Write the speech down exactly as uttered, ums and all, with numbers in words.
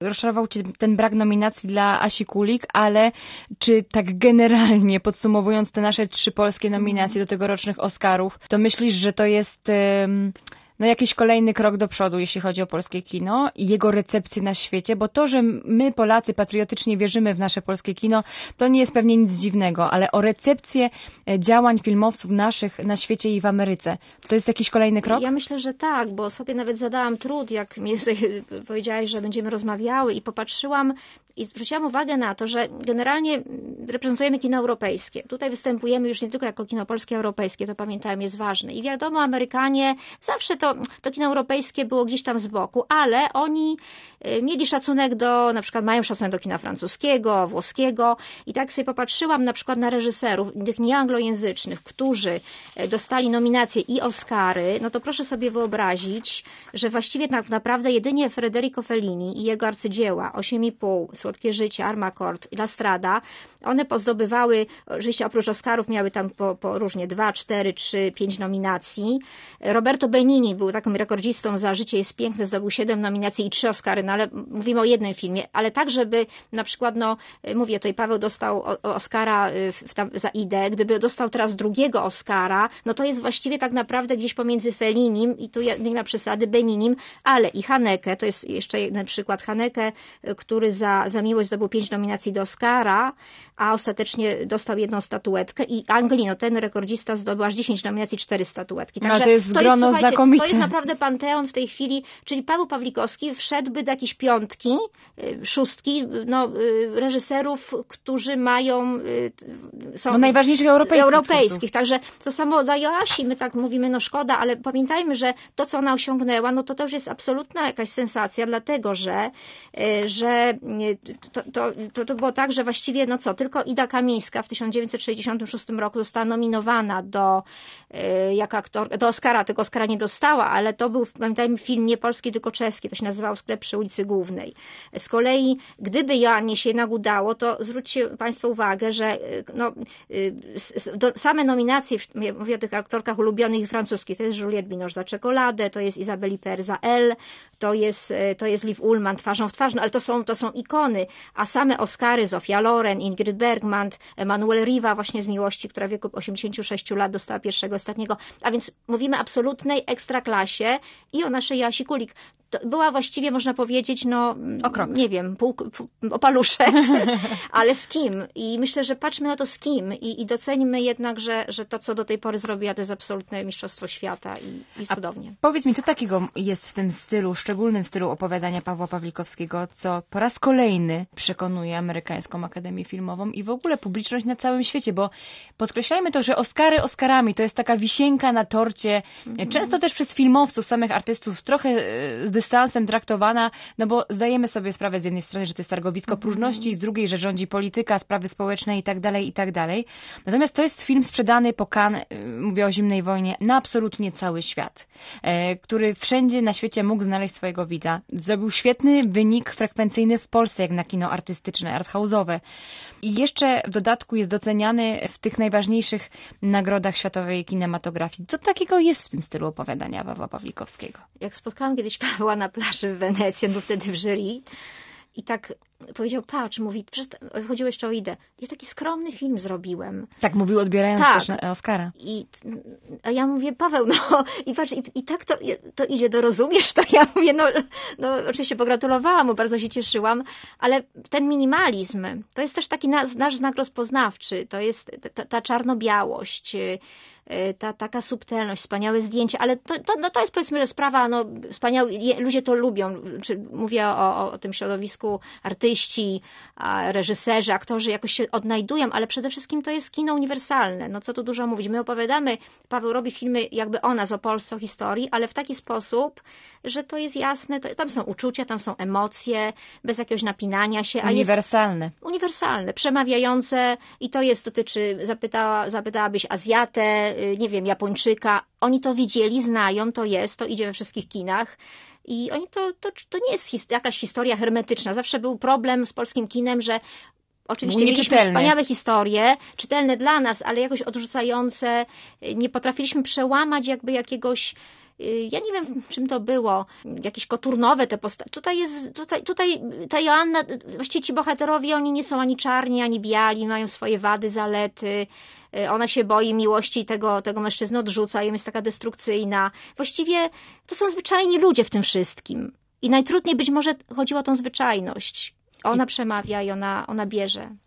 rozczarował cię ten brak nominacji dla Asi Kulik, ale czy tak generalnie podsumowując te nasze trzy polskie nominacje do tegorocznych Oscarów, to myślisz, że to jest um, no jakiś kolejny krok do przodu, jeśli chodzi o polskie kino i jego recepcję na świecie, bo to, że my Polacy patriotycznie wierzymy w nasze polskie kino, to nie jest pewnie nic dziwnego, ale o recepcję działań filmowców naszych na świecie i w Ameryce, to jest jakiś kolejny krok? Ja myślę, że tak, bo sobie nawet zadałam trud, jak mi powiedziałaś, że będziemy rozmawiały i popatrzyłam i zwróciłam uwagę na to, że generalnie reprezentujemy kino europejskie. Tutaj występujemy już nie tylko jako kino polskie, europejskie, to pamiętajmy, jest ważne. I wiadomo, Amerykanie, zawsze to, to kino europejskie było gdzieś tam z boku, ale oni mieli szacunek do, na przykład mają szacunek do kina francuskiego, włoskiego i tak sobie popatrzyłam na przykład na reżyserów, tych nieanglojęzycznych, którzy dostali nominacje i Oscary, no to proszę sobie wyobrazić, że właściwie tak naprawdę jedynie Federico Fellini i jego arcydzieła, osiem i pół, Słodkie życie, Armacord i La Strada, one pozdobywały, oczywiście oprócz Oscarów miały tam po, po różnie dwa, cztery, trzy, pięć nominacji. Roberto Benigni był takim rekordzistą za Życie jest piękne, zdobył siedem nominacji i trzy Oscary, no ale mówimy o jednym filmie, ale tak, żeby na przykład, no mówię, tutaj Paweł dostał Oscara w, tam, za Idę, gdyby dostał teraz drugiego Oscara, no to jest właściwie tak naprawdę gdzieś pomiędzy Fellinim i tu nie ma przesady, Beninim, ale i Haneke, to jest jeszcze jeden przykład, Haneke, który za, za Miłość zdobył pięć nominacji do Oscara, a ostatecznie dostał jedną statuetkę i Ang Lee, no ten rekordzista zdobył aż dziesięć nominacji, cztery statuetki. Także no to jest grono to jest, znakomite. To jest naprawdę panteon w tej chwili, czyli Paweł Pawlikowski wszedłby do jakiejś piątki, szóstki, no, reżyserów, którzy mają są no, najważniejszych europejskich. europejskich. Także to samo dla Joasi, my tak mówimy, no szkoda, ale pamiętajmy, że to, co ona osiągnęła, no to to już jest absolutna jakaś sensacja, dlatego, że, że to, to, to, to było tak, że właściwie, no co, tylko Ida Kamińska w tysiąc dziewięćset sześćdziesiątym szóstym roku została nominowana do, jako aktor, do Oscara, tego Oscara nie dostała, ale to był, pamiętajmy, film nie polski, tylko czeski, to się nazywał Sklep przy ulicy Głównej. Z kolei, gdyby Joannie się jednak udało, to zwróćcie Państwo uwagę, że no, do, same nominacje, mówię o tych aktorkach ulubionych i francuskich, to jest Juliette Binoche za Czekoladę, to jest Isabelle Huppert za Elle, to jest, to jest Liv Ullmann Twarzą w twarz, no ale to są, to są ikony, a same Oscary, Zofia Loren, Ingrid Bergman, Emanuel Riva właśnie z Miłości, która w wieku osiemdziesięciu sześciu lat dostała pierwszego, ostatniego, a więc mówimy absolutnej ekstraklasie i o naszej Joasi Kulik. To była właściwie, można powiedzieć, no, nie wiem, pół, pół, o paluszek, ale z kim? I myślę, że patrzmy na to z kim i, i docenimy jednak, że, że to, co do tej pory zrobiła, to jest absolutne mistrzostwo świata i, i cudownie. A powiedz mi, co takiego jest w tym stylu, szczególnym stylu opowiadania Pawła Pawlikowskiego, co po raz kolejny przekonuje amerykańską Akademię Filmową i w ogóle publiczność na całym świecie, bo podkreślajmy to, że Oscary Oscarami to jest taka wisienka na torcie, mm-hmm. często też przez filmowców, samych artystów, trochę z dystansem traktowana, no bo zdajemy sobie sprawę z jednej strony, że to jest targowisko próżności, z drugiej, że rządzi polityka, sprawy społeczne i tak dalej, i tak dalej. Natomiast to jest film sprzedany po Cannes, mówię o Zimnej wojnie, na absolutnie cały świat, e, który wszędzie na świecie mógł znaleźć swojego widza. Zrobił świetny wynik frekwencyjny w Polsce, jak na kino artystyczne, arthouse'owe. I jeszcze w dodatku jest doceniany w tych najważniejszych nagrodach światowej kinematografii. Co takiego jest w tym stylu opowiadania Pawła Pawlikowskiego? Jak spotkałam kiedyś Pawła na plaży w Wenecji, on był wtedy w jury i tak powiedział, patrz, mówi, chodziło jeszcze o Idę. Ja taki skromny film zrobiłem. Tak mówił, odbierając tak. też na Oscara. I, a ja mówię, Paweł, no i patrz, i, i tak to, to idzie, to rozumiesz to? Ja mówię, no, no oczywiście pogratulowałam mu, bardzo się cieszyłam, ale ten minimalizm, to jest też taki nasz, nasz znak rozpoznawczy, to jest ta, ta czarno-białość, ta taka subtelność, wspaniałe zdjęcie, ale to, to, no to jest, powiedzmy, że sprawa, no wspaniałe, ludzie to lubią, czy mówię o, o tym środowisku artyści, reżyserzy, aktorzy jakoś się odnajdują, ale przede wszystkim to jest kino uniwersalne, no co tu dużo mówić, my opowiadamy, Paweł robi filmy jakby o nas, o Polsce, o historii, ale w taki sposób, że to jest jasne, to, tam są uczucia, tam są emocje, bez jakiegoś napinania się. A uniwersalne. Jest uniwersalne, przemawiające i to jest, dotyczy, zapytała, zapytałabyś Azjatę, nie wiem, Japończyka, oni to widzieli, znają, to jest, to idzie we wszystkich kinach. I oni to, to, to nie jest his, jakaś historia hermetyczna. Zawsze był problem z polskim kinem, że oczywiście mieliśmy wspaniałe historie, czytelne dla nas, ale jakoś odrzucające. Nie potrafiliśmy przełamać jakby jakiegoś Ja nie wiem, czym to było, jakieś koturnowe te postacie. Tutaj jest, tutaj, tutaj ta Joanna, właściwie ci bohaterowie, oni nie są ani czarni, ani biali, mają swoje wady, zalety. Ona się boi miłości tego, tego mężczyzny, odrzuca ją, jest taka destrukcyjna. Właściwie to są zwyczajni ludzie w tym wszystkim. I najtrudniej być może chodziło o tą zwyczajność. Ona I... przemawia i ona, ona bierze.